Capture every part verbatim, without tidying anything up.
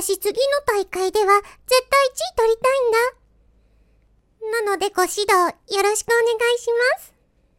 私次の大会では絶対いちい取りたいんだ。なのでご指導よろしくお願いします。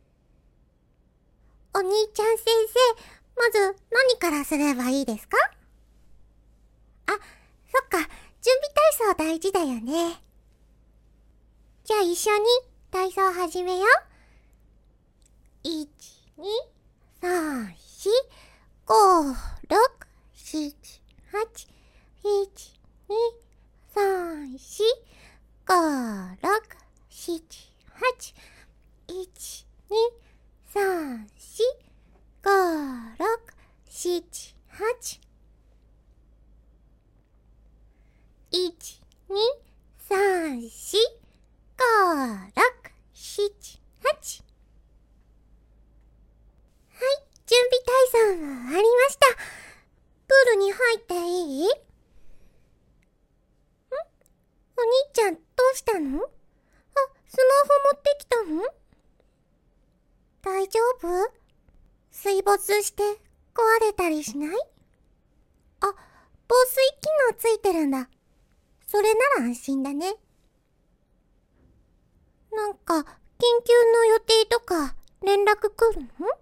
お兄ちゃん先生、まず何からすればいいですか？あ、そっか、準備体操大事だよね。じゃあ一緒に体操始めよう。いち、に、さん、よん、ご、ろく、しち、はち、いち、に、さん、よん、ご、ろく、しち、はち、いち、に、さん、よん、ご、ろく、しち、はち、いち、に、さん、よん、ご、ろく、しち、はち。はい、準備体操も終わりました。プールに入っていい？ん？お兄ちゃんどうしたの？あ、スマホ持ってきたの？大丈夫？水没して壊れたりしない？あ、防水機能ついてるんだ。それなら安心だね。なんか、緊急の予定とか連絡来るの？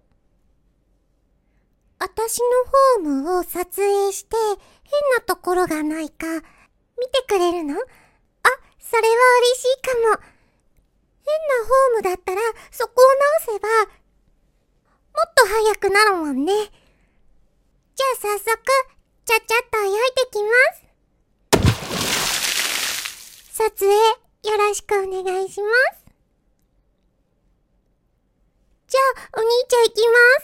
私のフォームを撮影して変なところがないか見てくれるの？あ、それは嬉しいかも。変なフォームだったらそこを直せばもっと早くなるもんね。じゃあ早速ちゃっちゃっと焼いてきます。撮影よろしくお願いします。じゃあお兄ちゃん行きます。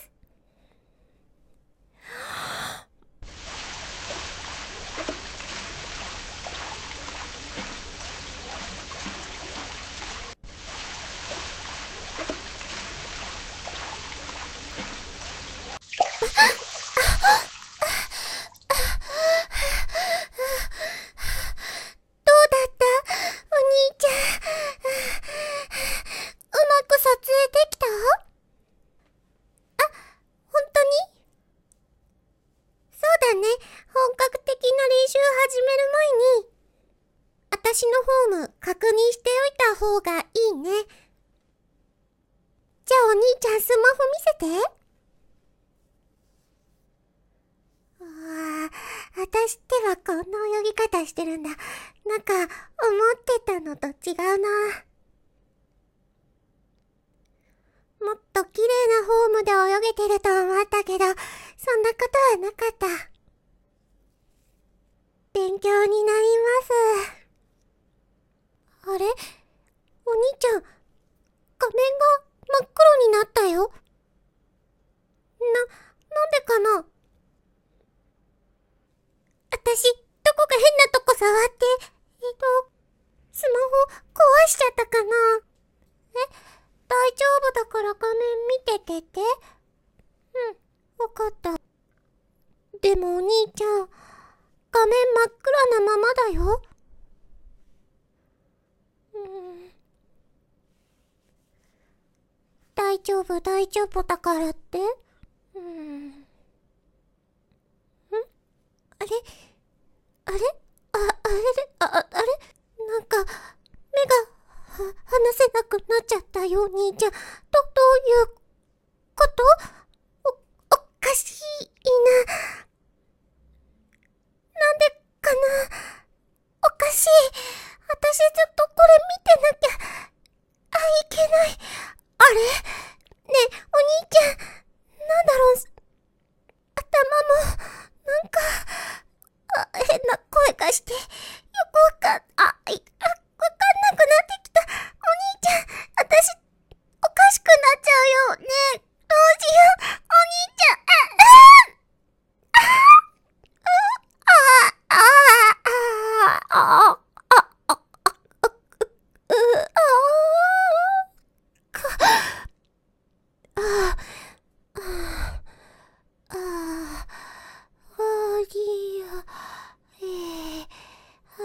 私のフォーム確認しておいた方がいいね。じゃあお兄ちゃんスマホ見せて。うわぁ、私ってはこんな泳ぎ方してるんだ。なんか思ってたのと違うな。もっと綺麗なフォームで泳げてると思ったけど、そんなことはなかった。勉強になります。あれ？お兄ちゃん、画面が真っ黒になったよ。な、なんでかな？私、どこか変なとこ触って、えっと、スマホ壊しちゃったかな？え、大丈夫だから画面見ててて。うん、わかった。でもお兄ちゃん、画面真っ暗なままだよ。うん、大丈夫大丈夫だからって？うん。ん？あれあれあ、あれあ、あれなんか、目が、は、離せなくなっちゃったよ、お兄ちゃん。ど、どういうこと？お、おかしいな。なんでかな？おかしい。私ずっとこれ見てなきゃ、あ、いけない。あれ？ねえ、お兄ちゃん、なんだろう、頭も、なんか、あ、変な声がして、よくわかん、あ、い、あ、わかんなくなってきた。お兄ちゃん、私、おかしくなっちゃうよ。ねえ、どうしよう。お兄ちゃん、あ、あ、あ、あ、あ、あ、あ、あ、あ、あ、あ、う、あ、か、あ、あ、あ、ありゃ、えー、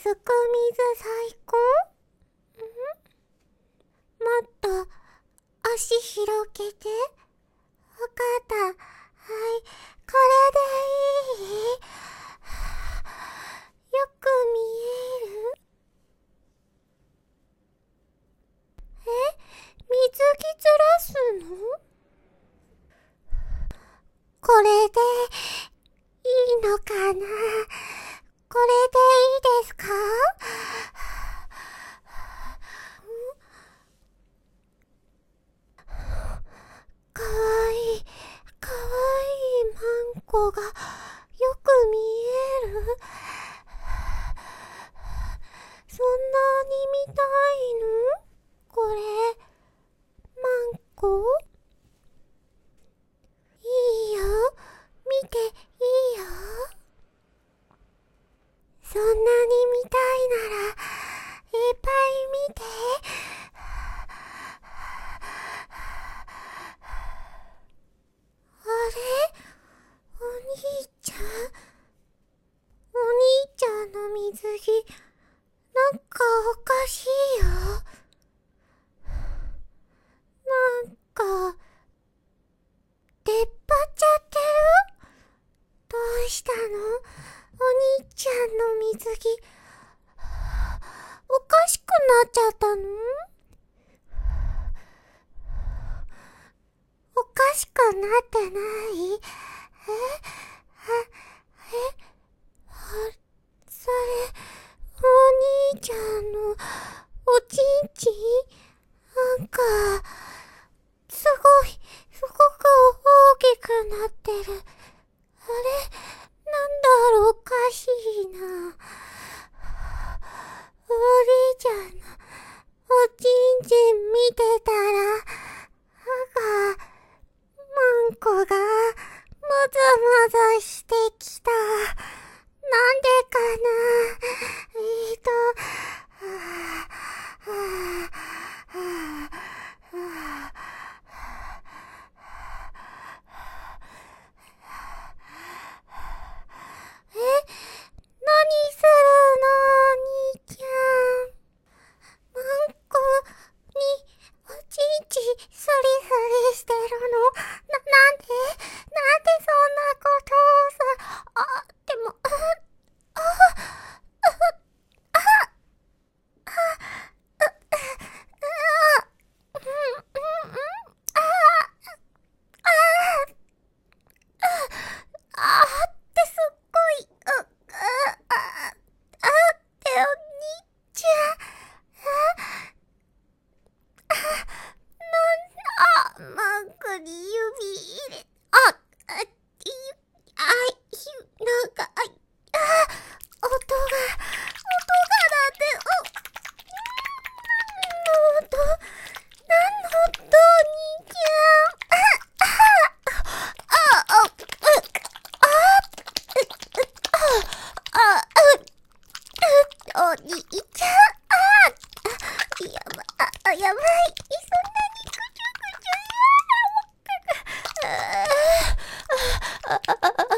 すく水最高？ん？もっと足広げて。わかった。はい、これでいい？よく見える？え？水着ずらすの？これでいいのかな？これでいいですか？かわいい、かわいいマンコがよく見える。そんなに見たいの？これ、マンコ？いいよ、見ていいよ。そんなに見たいなら、いっぱい見て。あれ？お兄ちゃん？お兄ちゃんの水着、なんかおかしいよ。なんか、出っ張っちゃってる？どうしたの？お兄ちゃんの水着、おかしくなっちゃったの？おかしくなってない？え？あ、え？あ、それ、お兄ちゃんのおちんちん？なんか、すごい、すごく大きくなってる。あれ、なんだろう、おかしいな。お兄ちゃんのおちんちん見てたら、なんか、マンコがもぞもぞしてきた。なんでかな？えーと、はぁ、はぁ、はぁ、はぁ。え？何するの？お兄ちゃん。マンコにおちんちスリスリしてるの？な、なんで？なんでそんなことをさ、あ、でも、あ、あ、あ、あ、あ、う、う、うん、うん、うん、あ、あ、あ、あってすっごい、う、あ、あ、あってお兄ちゃん。あ、なん、あ、マンコに指入れ、あ、あ、い、あ、ひ、なんか、あ、あ、音が、音がなんで、う、何の音？何の音？お兄ちゃん。あ、あ、あ、あ、う、あ、う、あ、あ、う、お兄ちゃん。あ、やば、あ、やばい。そんなにぐちゃぐちゃやだ。ああ、ああ、何？どこ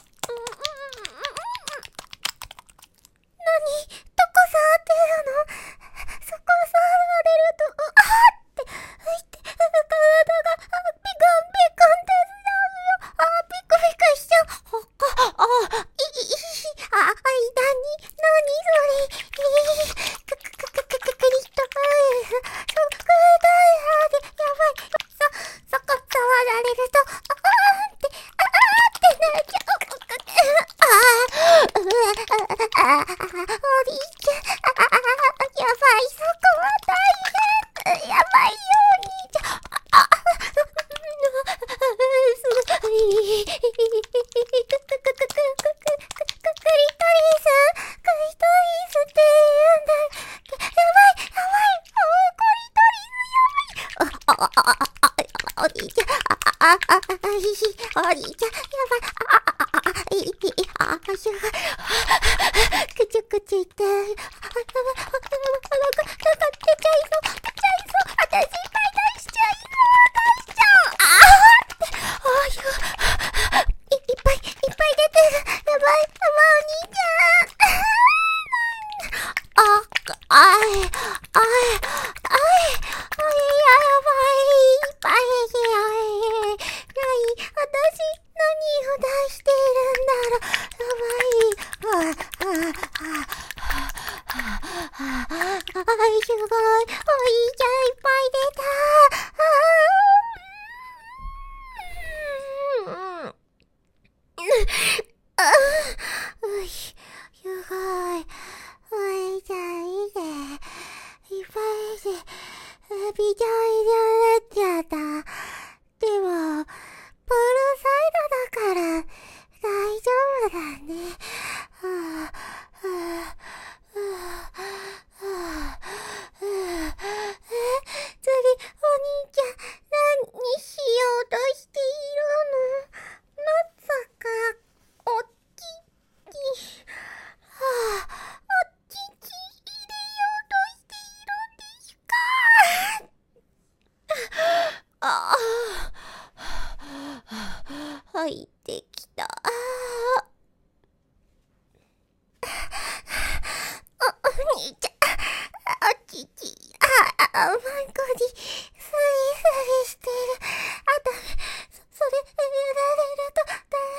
触ってるの？そこ触られると、う、あーって、浮いて、体が、あ、ピカンピカンってしちゃうよ。あ、ピクピクしちゃう。あ、あ、い、い、い、あ、あい、なに、なにそれ。えー、く、く、く、く、く、く、クリトライフ。そ、クリトライフで、やばい。そ、そこ触られると、あーって、あーってなっちゃう。あー、うわ、あ、あ、あ、お兄ちゃん、あ、あ、やばい、そこは大変。やばいよ、お兄ちゃん。あ、あ、すごい。クククククククククククリトリス、クリトリスって言うんだ。やばい、やばい、お、クリトリスやばい。あ、あ、あ、あ、あ、お兄ちゃん、あ、あ、あ、お兄ちゃん、やばい。あ、あ、あ、あ、いい、いい、あ、足が、くちゅくちゅいって、あ、やばい、なんか、なんか出ちゃいそう、出ちゃいそう、私、大体しちゃいそう、出しちゃう。あーって、ああいう、い、いっぱい、いっぱい出てる。やばい、やばい、お兄ちゃん。 あい、あい、あい、やばい、いっぱいでよ。なに、私、何を出してるんだろう。やばい。あ、あ、あ、あ、あ、あ、すごい。おいちゃんいっぱい出た。あーあうい、すごい。おいちゃんいいね。いっぱいで、びちゃびちゃになっちゃった。でも、プールサイドだから、大丈夫だね。はぁ、はぁ、はぁ、はぁ、はぁ、次、お兄ちゃん、何しようとしているの？まさか、おっきき、はぁ、おっきき入れようとしているんですか？ああ、入ってきた。お、お兄ちゃん、おちち、あ、あ、マンコに、スリスリしてる。あと、そ、それ、やられると、だ、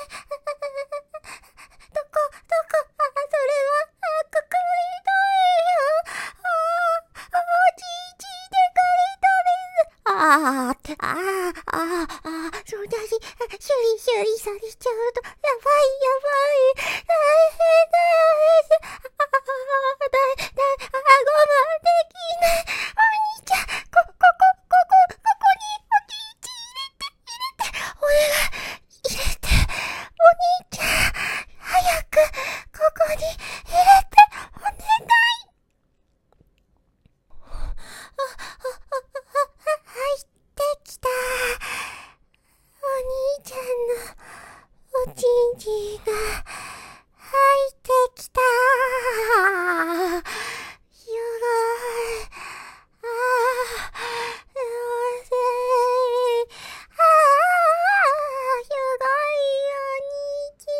どこ、どこ、あ、それは、あ、くくりとえよ。あ、おちちでくりとです。あー、あー、あー、あー、そうだし、シュリシュリされちゃうと、やばい、やばい、大変だよ、あー、だ、だ、あ、我慢できない。お兄ちゃん、こ、ここ、ここ、ここに、おちち入れて、入れて、お願い、入れて、お兄ちゃん、早く、ここに、入れて、お願い。あ、あ、あ、あ、入ってきた。お兄ちゃんのおちんちんが入ってきた。すごい。ああ、すごい。ああ、すごいお兄ち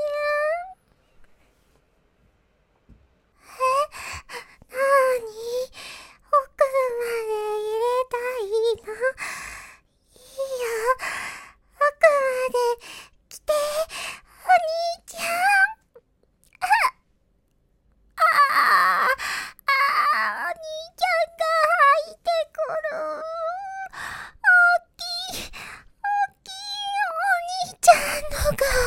ゃん。え、なーに？奥まで入れたいの？いいよ。奥まで来て、お兄ちゃん。あ、ああ、ああ、お兄ちゃんが入ってくる。大きい、大きいお兄ちゃんのが、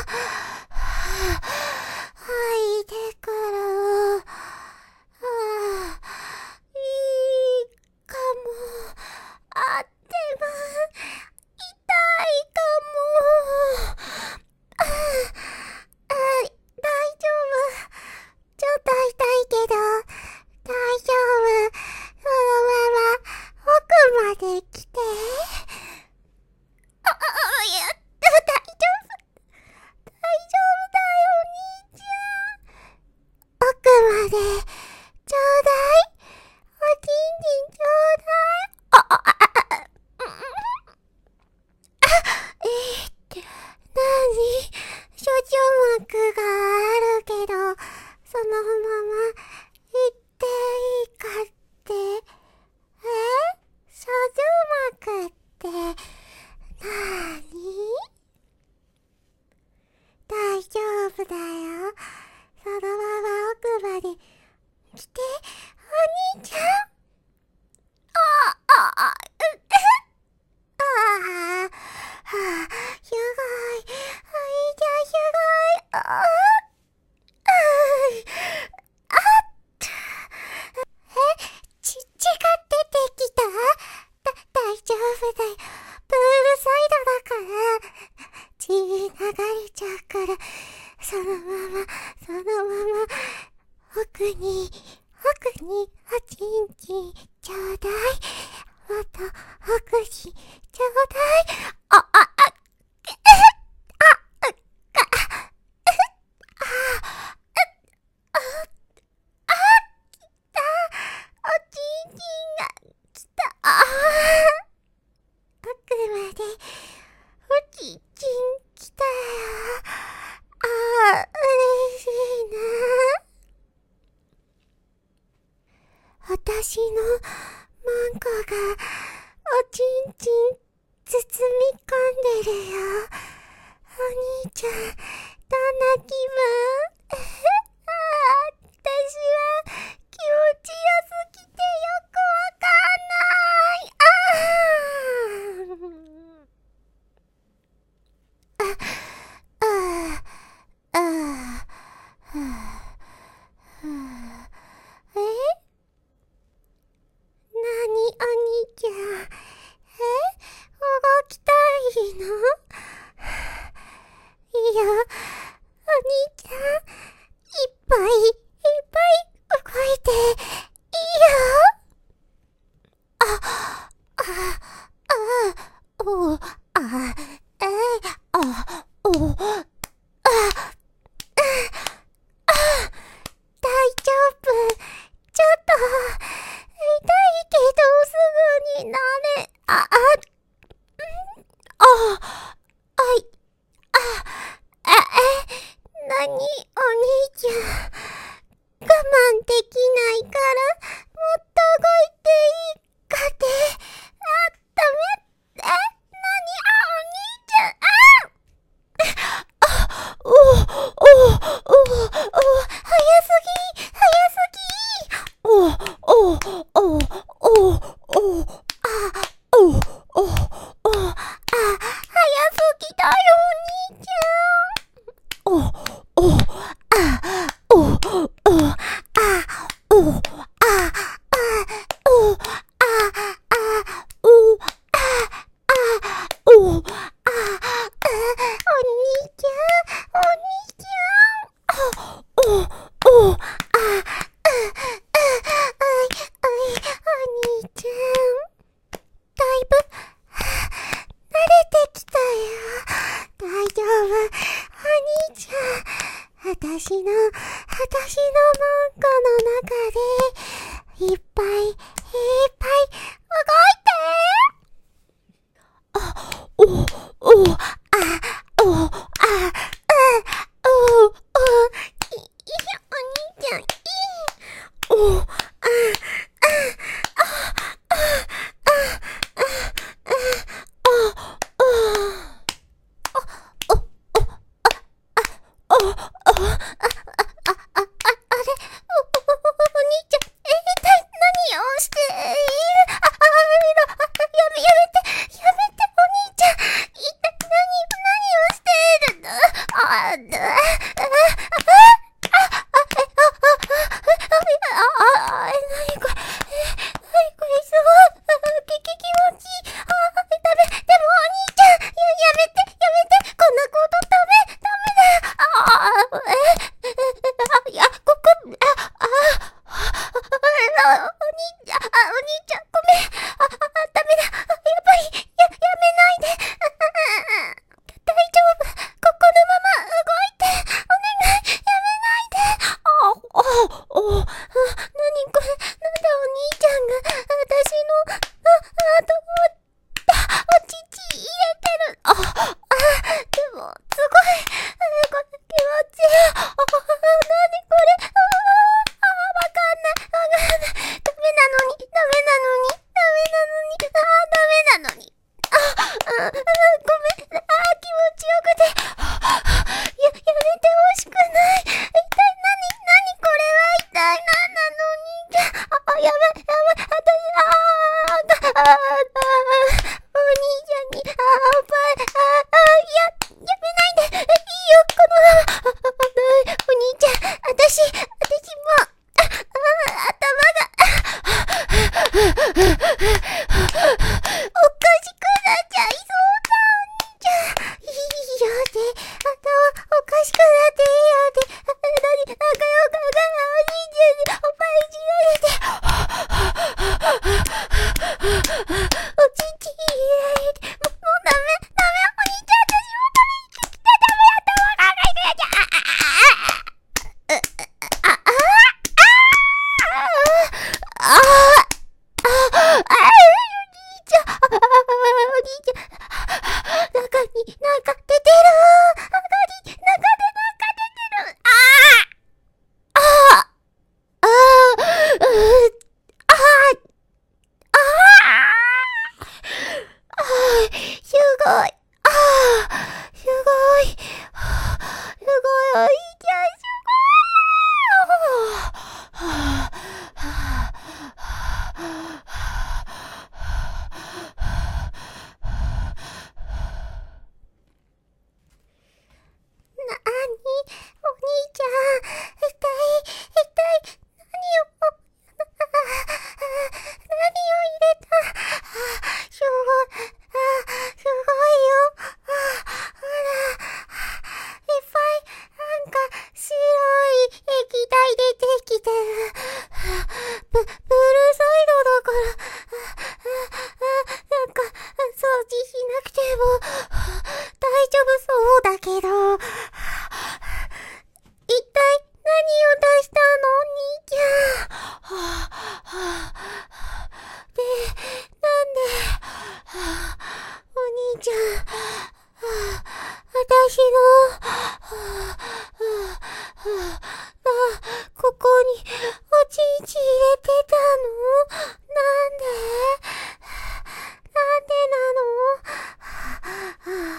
入ってくる。ああ、いいかも。あっても、痛いかも。ああ、あ、大丈夫。ちょっと痛いけど、大丈夫。そのまま、奥まで来て。あ、あ、いや、大丈夫。大丈夫だよ、お兄ちゃん。奥まで、ちょうだい。おちんちんちょうだい。あ、あ、あ、あ、あ、うん、えーって、なに？処女膜があるけど、そのまま行っていいかって。え？処女膜ってなーに？大丈夫だよ。そのまま奥まで来て、お兄ちゃん。あ、あ、あ、うっ、ああ、はあ、すごい。お兄ちゃんすごい。ああ、ああ、え、ち、血が出てきた？だ、大丈夫だよ。プールサイドだから、血流れちゃうから、そのまま、そのまま、奥に、奥に、おちんちん、ちょうだい。もっと、奥に、ちょうだい。あ、あ、あ、あ、あ、うっ、か、あ、あ、あ、来た。おちんちんが来た。あ、奥まで、おちんちん来たよ。あ、嬉しいな。 私のマンコがおちんちん包み込んでるよ。お兄ちゃん、どんな気分？私は気持ちよすぎてよくわかんない。ああああああえ？なにお兄ちゃん、え？動きたいの？いいよ、お兄ちゃん、いっぱいいっぱい動いていいよ。あ、あ、あ、お、あ、え、あ、お、あ、あ、大丈夫。ちょっと、痛いけどすぐになれ、あ、あ、あ、あい、あ、あ、え、なに、お兄ちゃん。我慢できないから、もっと動いていいかって。あ、ダメ。え、なに、あ、お兄ちゃん、ああ、おお、おお、おお、早すぎ、早すぎ。おお、おお、おお、おお、あ、おお、おお、あ、早すぎだよ、お兄ちゃん。おお、あ、おお、あ、お、あ、あ、お、あ、あ、お、あ、あ、お、あ、お兄ちゃん、お兄ちゃん、お、お、あ、あ、あ、おい、お兄ちゃん、だいぶ慣れてきたよ。大丈夫、お兄ちゃん。私の、私のマンコの中で、いっぱい、いっぱい、動いて。あ、お、お、あ、お、あ、あ、お、お、い、いや、お兄ちゃん、いい。お、あ、あ、あ、あ、あ、あ、あ、あ、あ、お、お、あ、あ、あ、あ、あ、あ、あ、あ、あれ、お、お、お、お兄ちゃん、え、一体何をしている？あ、あ、やめ、やめて、やめて、お兄ちゃん、一体何、何をしているの？あ、あ、あ、あ、あ、あ、あ、あ、何これ、何これ、すごい、き、き、気持ちいい。あ、ダメ、でもお兄ちゃん、や、やめて、やめて、こんなことダメ、ダメだよ。あ、え、え、あ、いや、ここ、あ、あ、あ、お兄ちゃん、あ、お兄ちゃん、ごめん。あ、あ、ダメだ。やっぱり、や、やめないで。大丈夫。ここのまま動いて。お願い、やめないで。あ、あ、お、あ、なにこれ。なんだお兄ちゃんが、私の、あ、あと、お乳入れてる。あ、あ、でも、すごい。これ気持ちいい。あ、なにこれ。あ、あ、わかんない。わかんない。ダメなのに、ダメなのに、ダメなのに、あ、ダメなのに。あ、あ、ごめん。あ、気持ちよくて。や、やめてほしくない。一体なに、なにこれは一体何なのお兄ちゃん。あ、やばい、やばい。私、あー、あ、あ、あ、お兄ちゃんに、あ、おっぱい、あ、あ、や、やめないで。いいよ、このまま。あ、あ、お兄ちゃん、私、私もう、あ、あ、頭が、おかしくなっちゃいそうだ、お兄ちゃん。いいよで、頭おかしくなっていいよで、なに、仲良かったらお兄ちゃんにおっぱいいじられて、 ちんち入れてたの？なんで？なんでなの？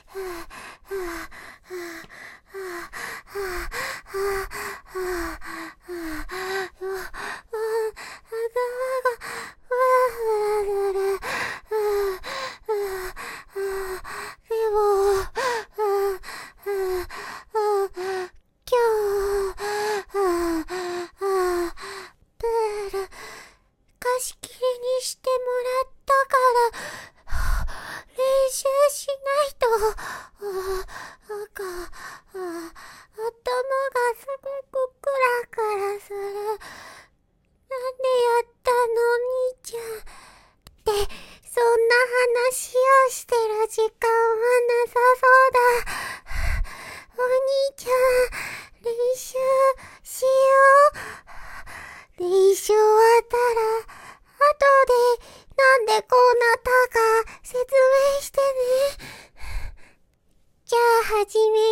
でも、今日、プール貸し切りにしてもらったから練習しないと。なんか頭がすごくクラクラする。なんでやったの兄ちゃんって、そんな話をしてる時間はなさそうだ。お兄ちゃん、練習しよう。練習終わったら、後でなんでこうなったか説明してね。じゃあ始め